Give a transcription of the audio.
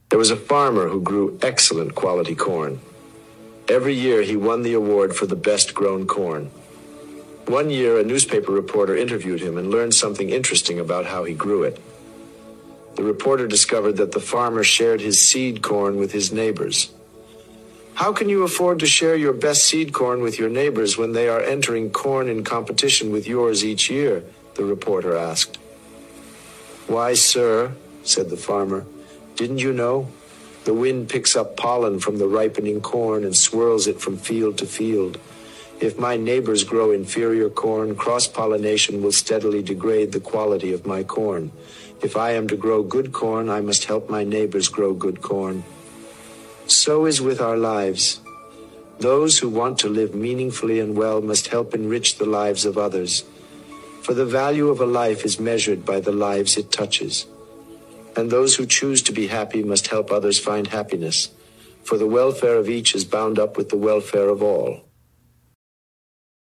There was a farmer who grew excellent quality corn. Every year he won the award for the best grown corn. One year a newspaper reporter interviewed him and learned something interesting about how he grew it. The reporter discovered that the farmer shared his seed corn with his neighbors. "How can you afford to share your best seed corn with your neighbors when they are entering corn in competition with yours each year?" the reporter asked. "Why, sir," said the farmer, "didn't you know? The wind picks up pollen from the ripening corn and swirls it from field to field. If my neighbors grow inferior corn, cross-pollination will steadily degrade the quality of my corn. If I am to grow good corn, I must help my neighbors grow good corn." So is with our lives. Those who want to live meaningfully and well must help enrich the lives of others. For the value of a life is measured by the lives it touches. And those who choose to be happy must help others find happiness, for the welfare of each is bound up with the welfare of all.